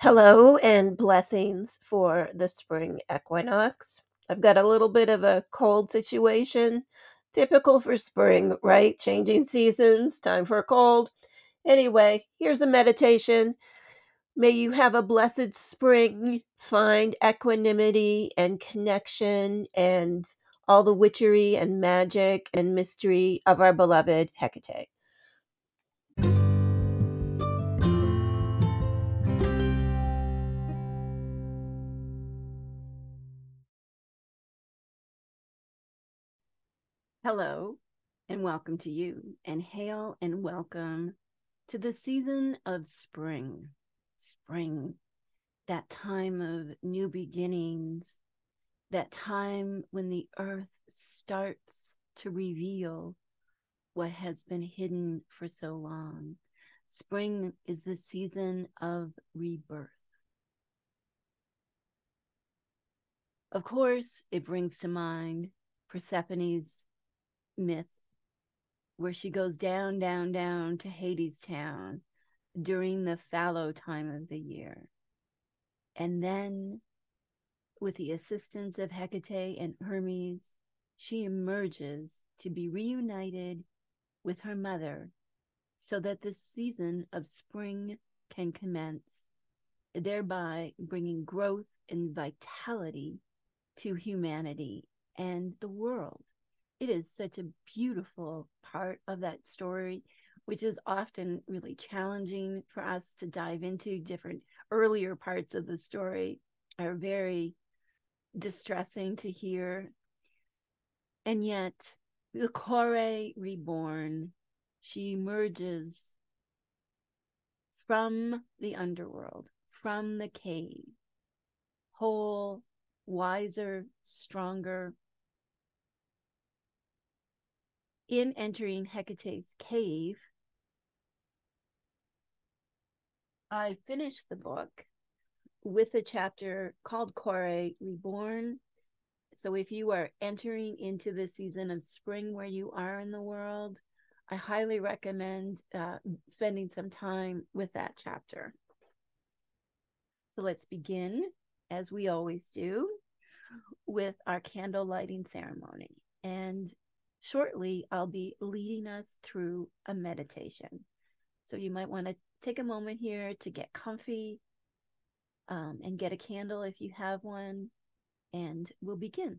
Hello and blessings for the spring equinox. I've got a little bit of a cold situation, typical for spring, right? Changing seasons, time for a cold. Anyway, here's a meditation. May you have a blessed spring, find equanimity and connection and all the witchery and magic and mystery of our beloved Hecate. Hello, and welcome to you, and hail and welcome to the season of spring. Spring, that time of new beginnings, that time when the earth starts to reveal what has been hidden for so long. Spring is the season of rebirth. Of course, it brings to mind Persephone's myth, where she goes down, down, down to Hades town during the fallow time of the year. And then, with the assistance of Hecate and Hermes, she emerges to be reunited with her mother so that the season of spring can commence, thereby bringing growth and vitality to humanity and the world. It is such a beautiful part of that story, which is often really challenging for us to dive into. Different earlier parts of the story are very distressing to hear. And yet, the Kore reborn, she emerges from the underworld, from the cave, whole, wiser, stronger. In entering Hecate's cave, I finished the book with a chapter called Kore Reborn. So if you are entering into the season of spring where you are in the world, I highly recommend spending some time with that chapter. So let's begin, as we always do, with our candle lighting ceremony. And shortly, I'll be leading us through a meditation. So you might want to take a moment here to get comfy and get a candle if you have one, and we'll begin.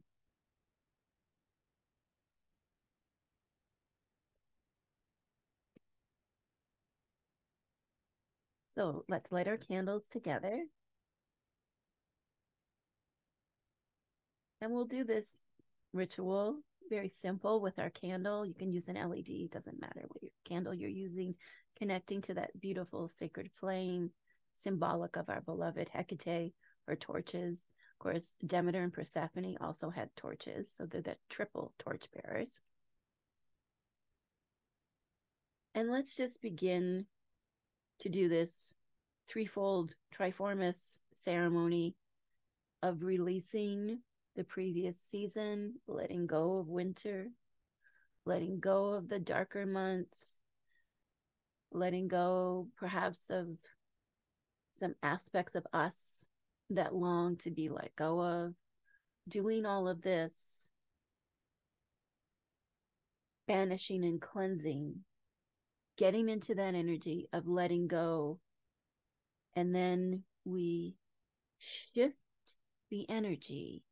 So let's light our candles together. And we'll do this ritual very simple with our candle. You can use an LED, doesn't matter what your candle you're using, connecting to that beautiful sacred flame, symbolic of our beloved Hecate, or torches. Of course, Demeter and Persephone also had torches, so they're the triple torch bearers. And let's just begin to do this threefold triformous ceremony of releasing the previous season, letting go of winter, letting go of the darker months, letting go perhaps of some aspects of us that long to be let go of, doing all of this, banishing and cleansing, getting into that energy of letting go. And then we shift the energy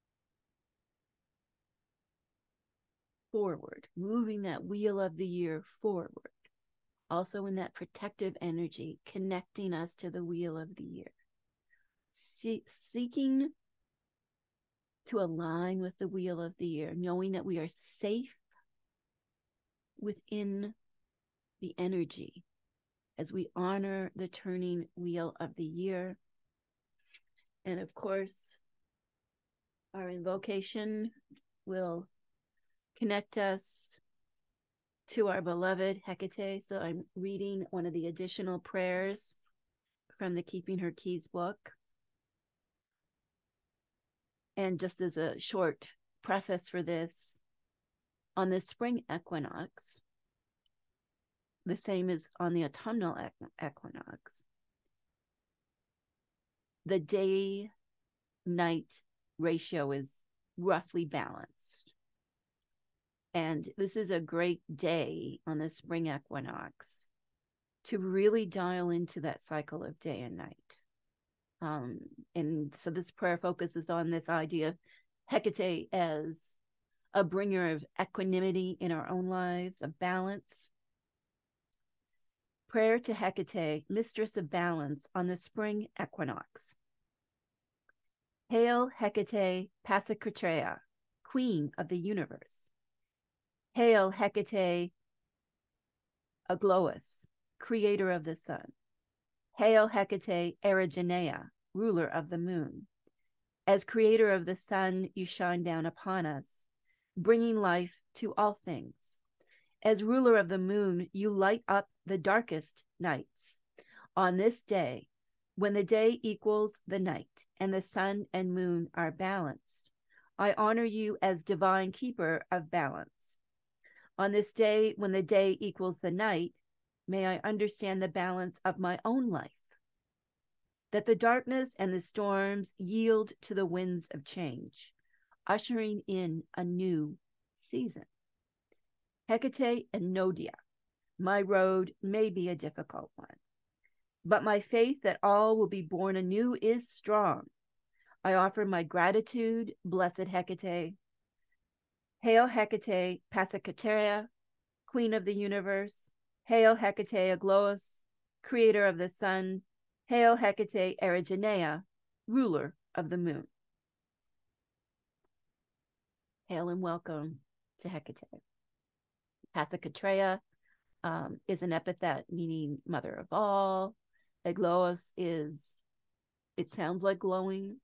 forward, moving that wheel of the year forward. Also in that protective energy, connecting us to the wheel of the year. Seeking to align with the wheel of the year, knowing that we are safe within the energy as we honor the turning wheel of the year. And of course, our invocation will connect us to our beloved Hecate. So I'm reading one of the additional prayers from the Keeping Her Keys book. And just as a short preface for this, on the spring equinox, the same as on the autumnal equinox, the day night ratio is roughly balanced. And this is a great day on the spring equinox to really dial into that cycle of day and night. And so this prayer focuses on this idea of Hecate as a bringer of equanimity in our own lives, of balance. Prayer to Hecate, mistress of balance, on the spring equinox. Hail Hecate Pasicratrea, queen of the universe. Hail Hecate Aglaus, creator of the sun. Hail Hecate Erigeneia, ruler of the moon. As creator of the sun, you shine down upon us, bringing life to all things. As ruler of the moon, you light up the darkest nights. On this day, when the day equals the night and the sun and moon are balanced, I honor you as divine keeper of balance. On this day, when the day equals the night, may I understand the balance of my own life, that the darkness and the storms yield to the winds of change, ushering in a new season. Hecate and Nodia, my road may be a difficult one, but my faith that all will be born anew is strong. I offer my gratitude, blessed Hecate. Hail Hecate, Pasicratrea, queen of the universe. Hail Hecate Aglaus, creator of the sun. Hail Hecate Erigeneia, ruler of the moon. Hail and welcome to Hecate. Pasicratrea is an epithet meaning mother of all. Aglaus is, it sounds like glowing,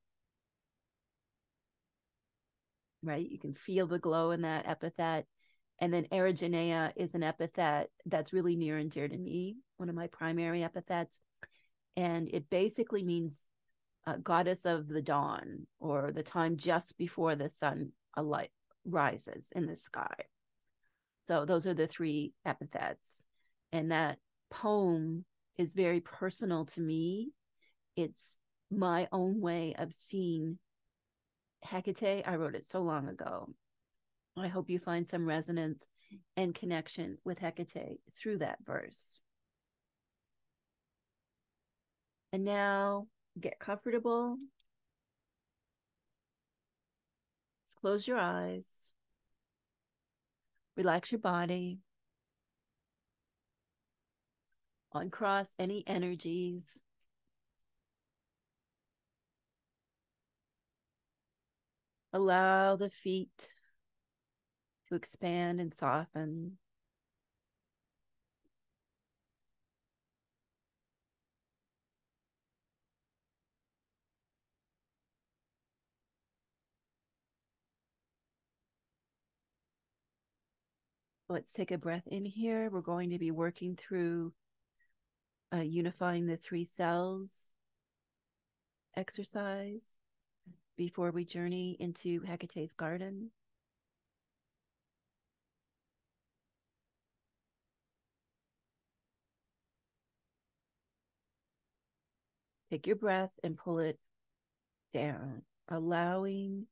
right? You can feel the glow in that epithet. And then Erigeneia is an epithet that's really near and dear to me, one of my primary epithets. And it basically means goddess of the dawn, or the time just before the sun rises in the sky. So those are the three epithets. And that poem is very personal to me. It's my own way of seeing Hecate. I wrote it so long ago. I hope you find some resonance and connection with Hecate through that verse. And now get comfortable. Just close your eyes. Relax your body. Uncross any energies. Allow the feet to expand and soften. Let's take a breath in here. We're going to be working through unifying the three cells exercise before we journey into Hecate's garden. Take your breath and pull it down, allowing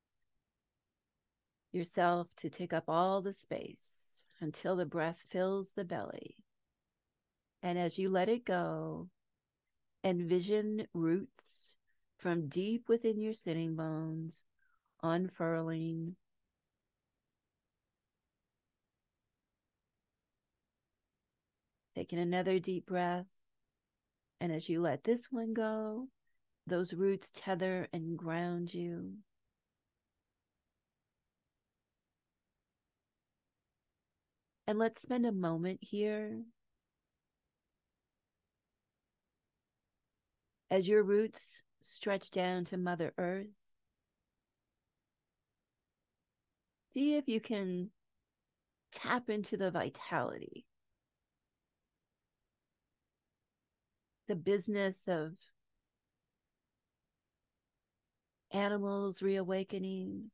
yourself to take up all the space until the breath fills the belly. And as you let it go, envision roots from deep within your sitting bones unfurling. Taking another deep breath. And as you let this one go, those roots tether and ground you. And let's spend a moment here as your roots stretch down to Mother Earth. See if you can tap into the vitality, the business of animals reawakening,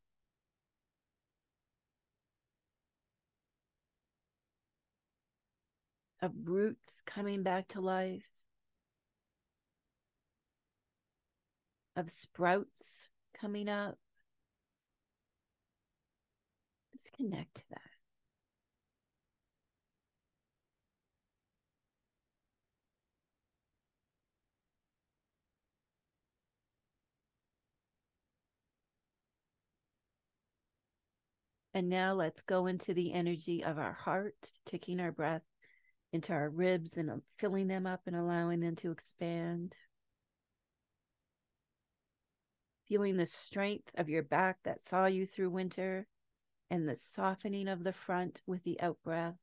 of roots coming back to life. of sprouts coming up. Let's connect to that. And now let's go into the energy of our heart, taking our breath into our ribs and filling them up and allowing them to expand. Feeling the strength of your back that saw you through winter and the softening of the front with the out breath.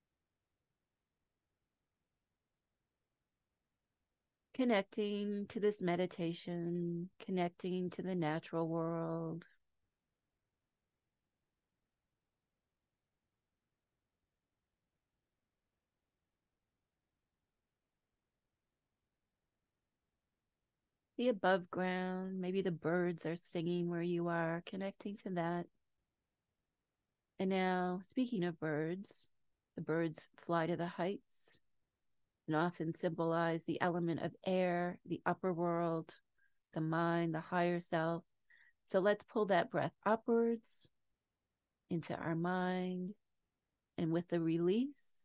Connecting to this meditation, connecting to the natural world. The above ground, maybe the birds are singing where you are, connecting to that. And now, speaking of birds, the birds fly to the heights and often symbolize the element of air, the upper world, the mind, the higher self. So let's pull that breath upwards into our mind, and with the release,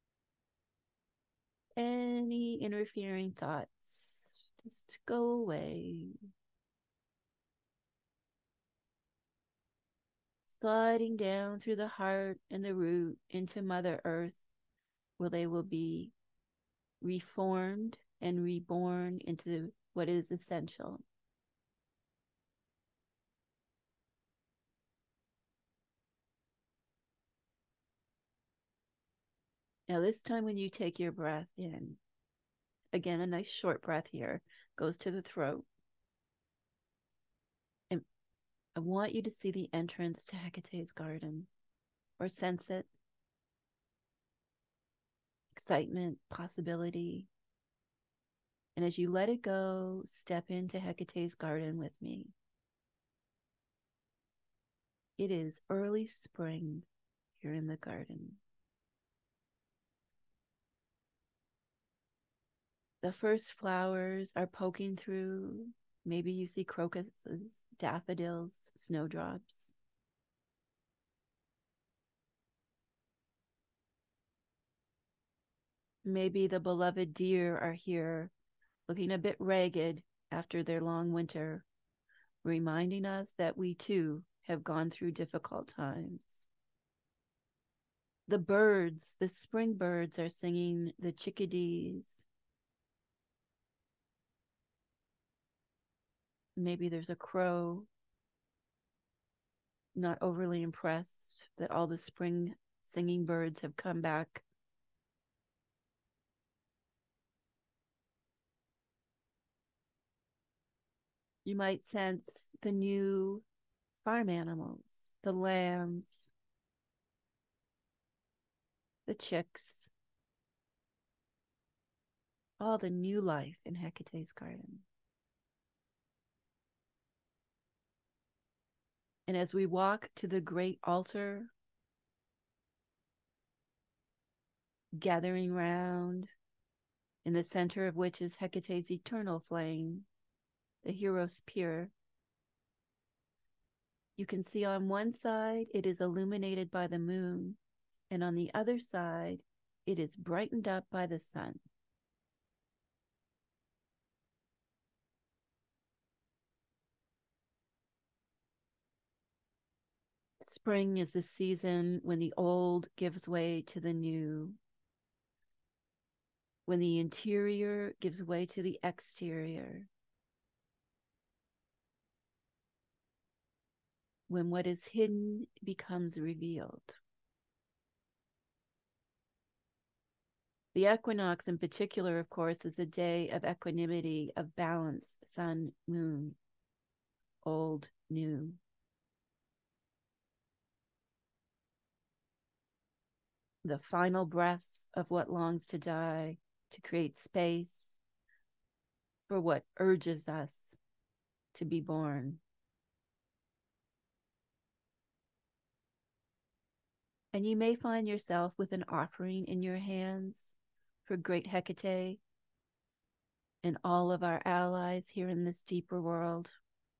any interfering thoughts just go away. Sliding down through the heart and the root into Mother Earth, where they will be reformed and reborn into what is essential. Now, this time when you take your breath in, again, a nice short breath here, goes to the throat. And I want you to see the entrance to Hecate's garden, or sense it. Excitement, possibility. And as you let it go, step into Hecate's garden with me. It is early spring here in the garden. The first flowers are poking through. Maybe you see crocuses, daffodils, snowdrops. Maybe the beloved deer are here, looking a bit ragged after their long winter, reminding us that we too have gone through difficult times. The birds, the spring birds, are singing, the chickadees. Maybe there's a crow, not overly impressed that all the spring singing birds have come back. You might sense the new farm animals, the lambs, the chicks, all the new life in Hecate's garden. And as we walk to the great altar, gathering round, in the center of which is Hecate's eternal flame, the Hieros Pyrrh, you can see on one side it is illuminated by the moon, and on the other side it is brightened up by the sun. Spring is the season when the old gives way to the new, when the interior gives way to the exterior, when what is hidden becomes revealed. The equinox in particular, of course, is a day of equanimity, of balance, sun, moon, old, new. The final breaths of what longs to die, to create space for what urges us to be born. And you may find yourself with an offering in your hands for great Hecate. and all of our allies here in this deeper world.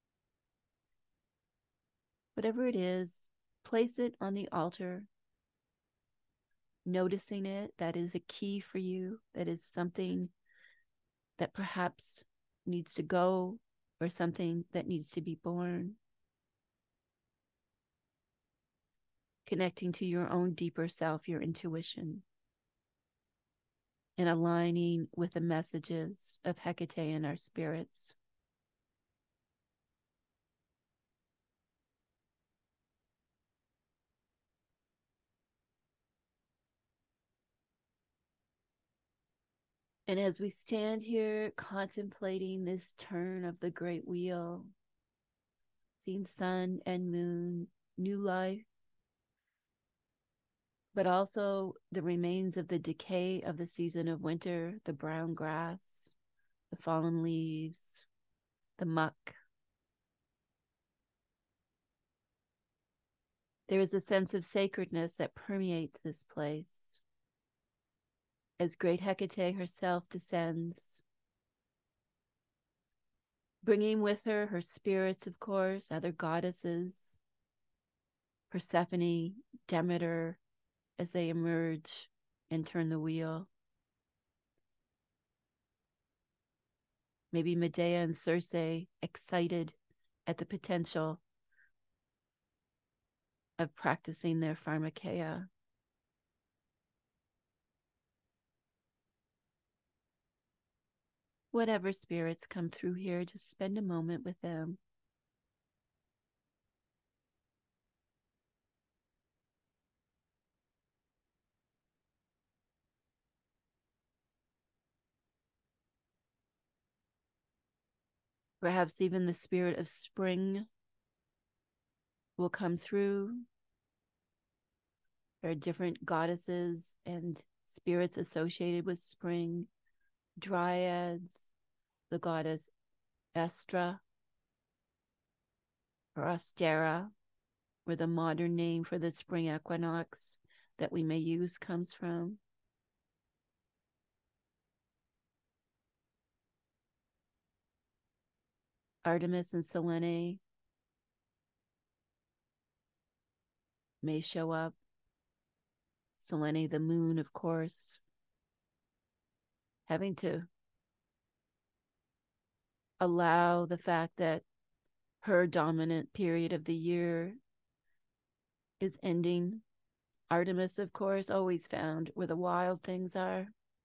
Whatever it is, place it on the altar, noticing it. That is a key for you. That is something that perhaps needs to go or something that needs to be born. Connecting to your own deeper self, your intuition, and aligning with the messages of Hecate and our spirits. And as we stand here contemplating this turn of the great wheel, seeing sun and moon, new life, but also the remains of the decay of the season of winter, the brown grass, the fallen leaves, the muck. There is a sense of sacredness that permeates this place. As great Hecate herself descends, bringing with her her spirits, of course, other goddesses, Persephone, Demeter, as they emerge and turn the wheel. Maybe Medea and Circe excited at the potential of practicing their pharmakeia. Whatever spirits come through here, just spend a moment with them. Perhaps even the spirit of spring will come through. There are different goddesses and spirits associated with spring, dryads, the goddess Estra or Ostera, where the modern name for the spring equinox that we may use comes from. Artemis and Selene may show up. Selene, the moon, of course, having to allow the fact that her dominant period of the year is ending. Artemis, of course, always found where the wild things are.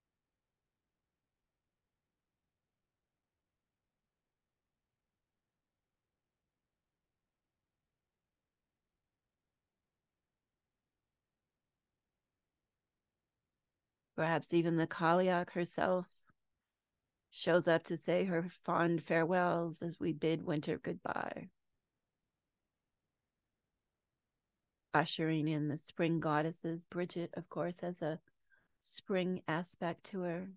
Perhaps even the Kaliak herself shows up to say her fond farewells as we bid winter goodbye. Ushering in the spring goddesses. Bridget, of course, has a spring aspect to her.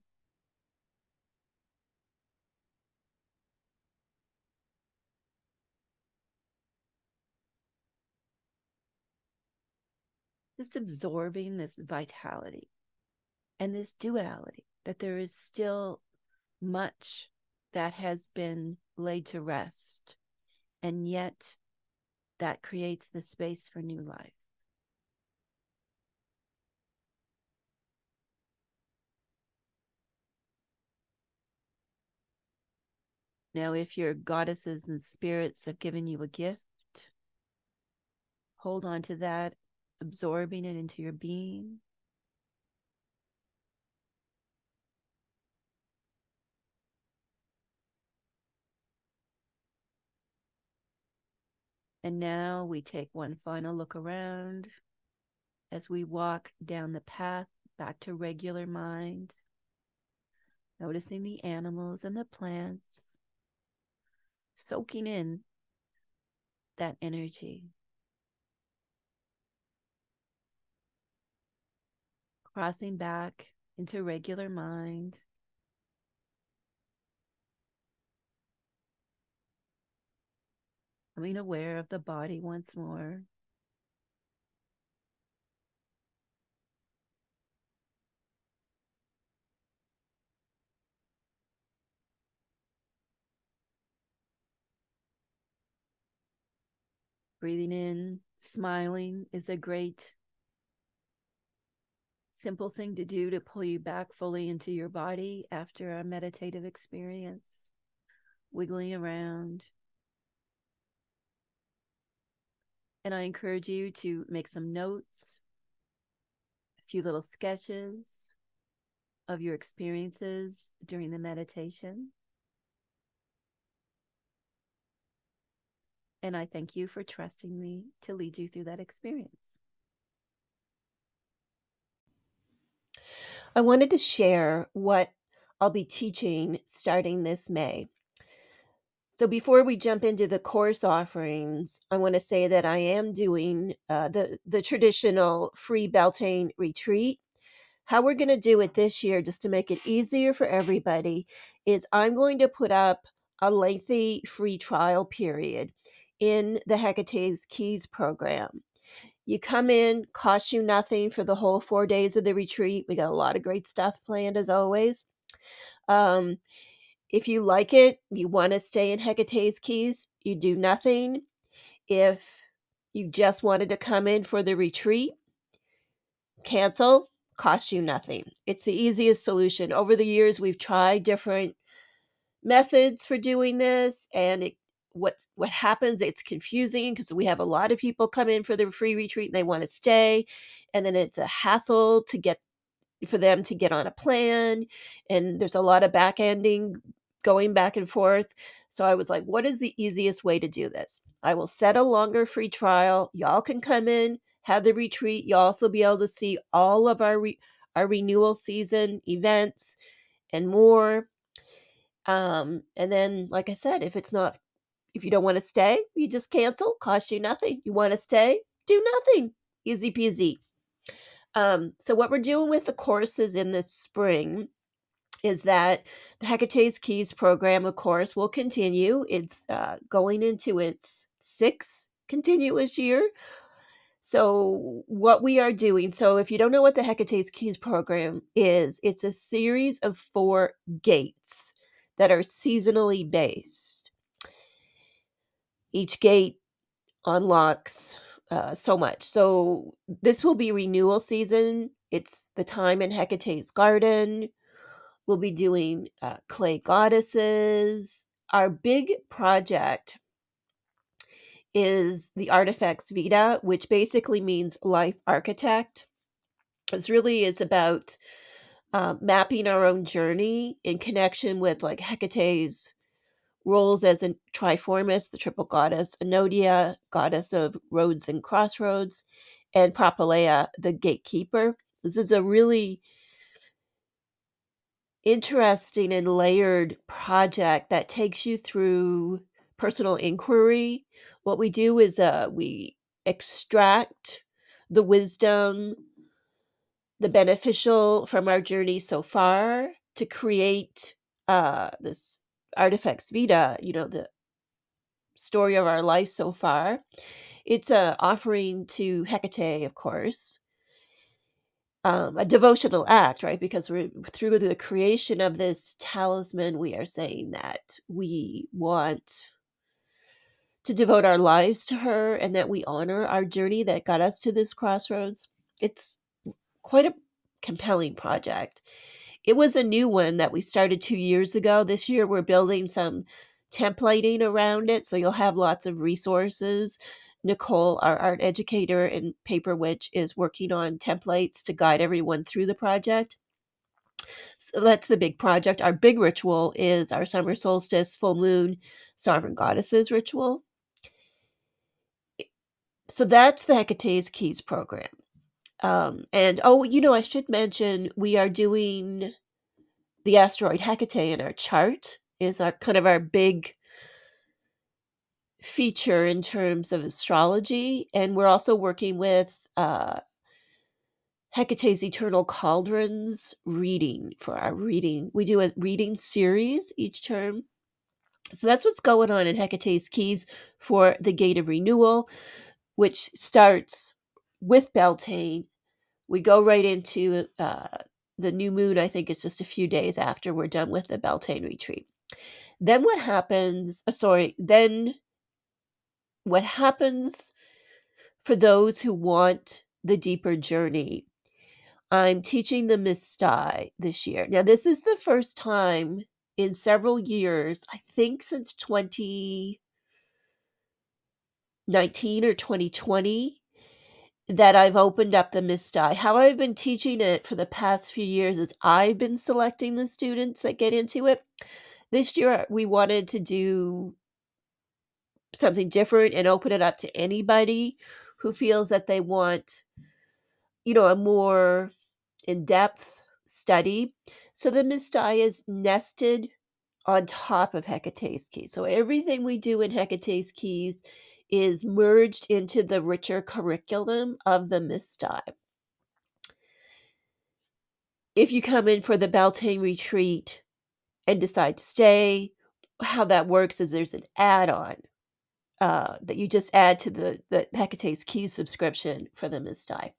Just absorbing this vitality and this duality, that there is still much that has been laid to rest, and yet that creates the space for new life. Now, if your goddesses and spirits have given you a gift, hold on to that, absorbing it into your being. And now we take one final look around as we walk down the path back to regular mind, noticing the animals and the plants, soaking in that energy. Crossing back into regular mind. Becoming aware of the body once more. Breathing in, smiling is a great, simple thing to do to pull you back fully into your body after a meditative experience. Wiggling around. And I encourage you to make some notes, a few little sketches of your experiences during the meditation. And I thank you for trusting me to lead you through that experience. I wanted to share what I'll be teaching starting this May. So before we jump into the course offerings, I want to say that I am doing the traditional free Beltane retreat. How we're going to do it this year, just to make it easier for everybody, is I'm going to put up a lengthy free trial period in the Hecate's Keys program. You come in, costs you nothing for the whole 4 days of the retreat. We got a lot of great stuff planned as always. If you like it, you want to stay in Hecate's Keys, you do nothing. If you just wanted to come in for the retreat, cancel, cost you nothing. It's the easiest solution. Over the years, we've tried different methods for doing this, and what happens, it's confusing because we have a lot of people come in for the free retreat and they want to stay, and then it's a hassle to get for them to get on a plan, and there's a lot of back ending going back and forth. So I was like, what is the easiest way to do this? I will set a longer free trial. Y'all can come in, have the retreat. You'll also be able to see all of our renewal season events and more. And then, like I said, if you don't want to stay, you just cancel, cost you nothing. You want to stay, do nothing. Easy peasy. So what we're doing with the courses in this spring is that the Hecate's Keys program, of course, will continue. It's going into its 6th continuous year. So what we are doing, so if you don't know what the Hecate's Keys program is, it's a series of 4 gates that are seasonally based. Each gate unlocks so much. So this will be renewal season. It's the time in Hecate's garden. We'll be doing clay goddesses. Our big project is the Artifex Vita, which basically means life architect. It's about mapping our own journey in connection with like Hecate's roles as a Triformis, the triple goddess, Enodia, goddess of roads and crossroads, and Propylaea, the gatekeeper. This is a really interesting and layered project that takes you through personal inquiry. What we do is we extract the wisdom, the beneficial from our journey so far to create this Artifex Vita, the story of our life so far. It's a offering to Hecate, of course, a devotional act, right? Because we're through the creation of this talisman, we are saying that we want to devote our lives to her and that we honor our journey that got us to this crossroads. It's quite a compelling project. It was a new one that we started 2 years ago. This year we're building some templating around it, so you'll have lots of resources. Nicole, our art educator in Paper Witch, is working on templates to guide everyone through the project. So that's the big project. Our big ritual is our summer solstice, full moon, sovereign goddesses ritual. So that's the Hecate's Keys program. And I should mention we are doing the asteroid Hecate in our chart is our kind of our big feature in terms of astrology, and we're also working with Hecate's Eternal Cauldrons reading for our reading. We do a reading series each term. So that's what's going on in Hecate's Keys for the Gate of Renewal, which starts with Beltane. We go right into the new moon. I think it's just a few days after we're done with the Beltane retreat. Then what happens? Then what happens for those who want the deeper journey. I'm teaching the Mistai this year. Now, this is the first time in several years, I think since 2019 or 2020, that I've opened up the Mistai. How I've been teaching it for the past few years is I've been selecting the students that get into it. This year, we wanted to do something different and open it up to anybody who feels that they want, a more in-depth study. So the Mistai is nested on top of Hecate's Keys. So everything we do in Hecate's Keys is merged into the richer curriculum of the Mistai. If you come in for the Beltane retreat and decide to stay, how that works is there's an add-on that you just add to the Hecate's Keys subscription for the Mistai.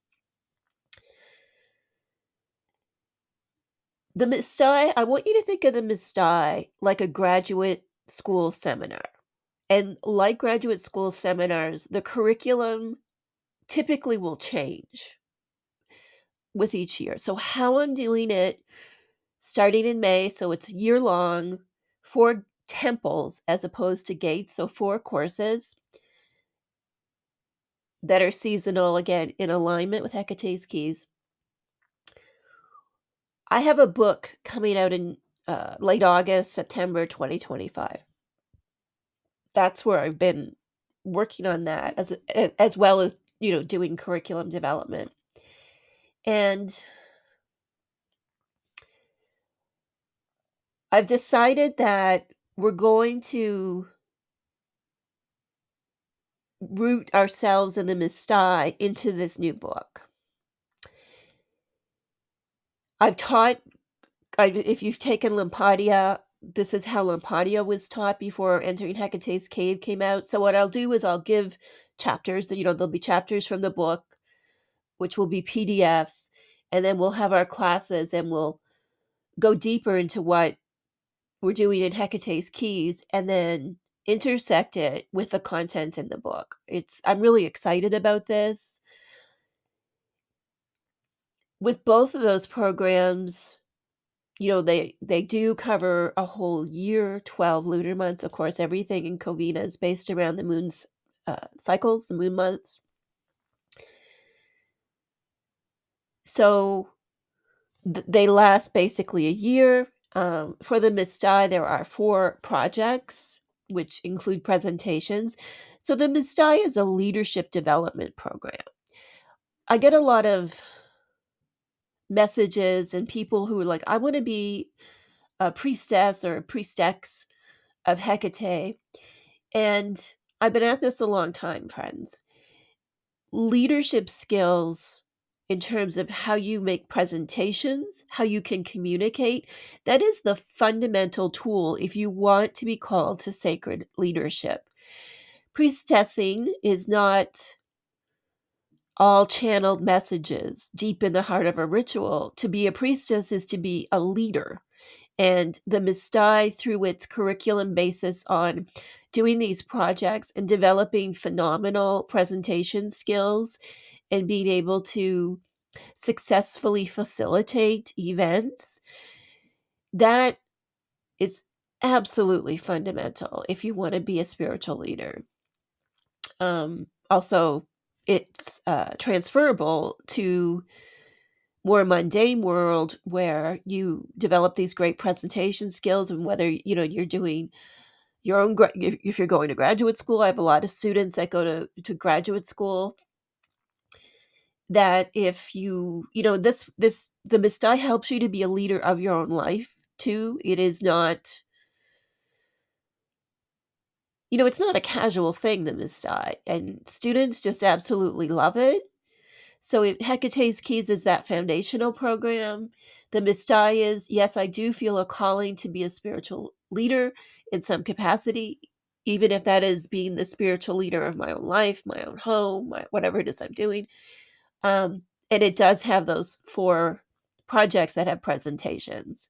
The Mistai, I want you to think of the Mistai like a graduate school seminar. And like graduate school seminars, the curriculum typically will change with each year. So how I'm doing it, starting in May, so it's year long, 4 temples as opposed to gates, so 4 courses that are seasonal, again, in alignment with Hecate's Keys. I have a book coming out in late August, September 2025. That's where I've been working on that as well as, doing curriculum development. And I've decided that we're going to root ourselves in the Mistai into this new book. I've taught, if you've taken Lampadia, this is how Lampadia was taught before Entering Hecate's Cave came out. So what I'll do is I'll give chapters, there'll be chapters from the book, which will be PDFs, and then we'll have our classes and we'll go deeper into what we're doing in Hecate's Keys and then intersect it with the content in the book. I'm really excited about this. With both of those programs, they do cover a whole year, 12 lunar months. Of course, everything in Covina is based around the moon's cycles, the moon months. So they last basically a year. For the Mistai, there are 4 projects, which include presentations. So the Mistai is a leadership development program. I get a lot of messages and people who are like, I want to be a priestess or a priestess of Hecate. And I've been at this a long time, friends. Leadership skills in terms of how you make presentations, how you can communicate, that is the fundamental tool if you want to be called to sacred leadership. Priestessing is not all channeled messages deep in the heart of a ritual. To be a priestess is to be a leader. And the Mistai, through its curriculum basis on doing these projects and developing phenomenal presentation skills and being able to successfully facilitate events, that is absolutely fundamental if you want to be a spiritual leader. Also, it's transferable to more mundane world where you develop these great presentation skills, and whether you're doing your own if you're going to graduate school. I have a lot of students that go to graduate school, that if the Mistai helps you to be a leader of your own life too. It is not, it's not a casual thing, the Mistai, and students just absolutely love it. So Hecate's Keys is that foundational program. The Mistai is, yes, I do feel a calling to be a spiritual leader in some capacity, even if that is being the spiritual leader of my own life, my own home, whatever it is I'm doing. And it does have those 4 projects that have presentations.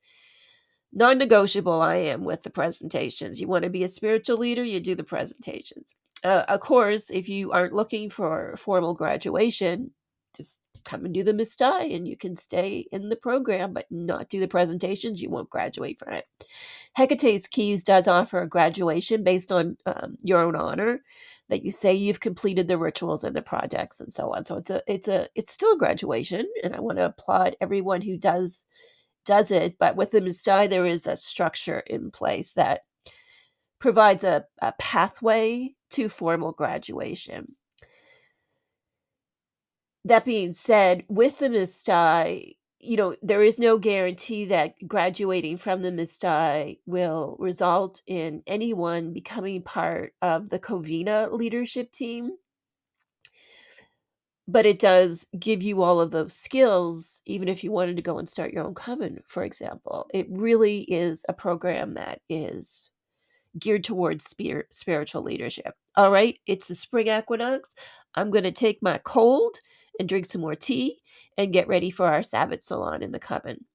Non-negotiable I am with the presentations. You want to be a spiritual leader, you do the presentations. Of course, if you aren't looking for formal graduation, just come and do the Mistai and you can stay in the program but not do the presentations. You won't graduate from it. Hecate's Keys does offer a graduation based on your own honor, that you say you've completed the rituals and the projects and so on. So it's still a graduation, and I want to applaud everyone who does it. But with the Mistai, there is a structure in place that provides a pathway to formal graduation. That being said, with the Mistai, there is no guarantee that graduating from the Mistai will result in anyone becoming part of the Covina leadership team. But it does give you all of those skills, even if you wanted to go and start your own coven, for example. It really is a program that is geared towards spiritual leadership. All right, it's the spring equinox. I'm going to take my cold and drink some more tea and get ready for our Sabbath salon in the coven.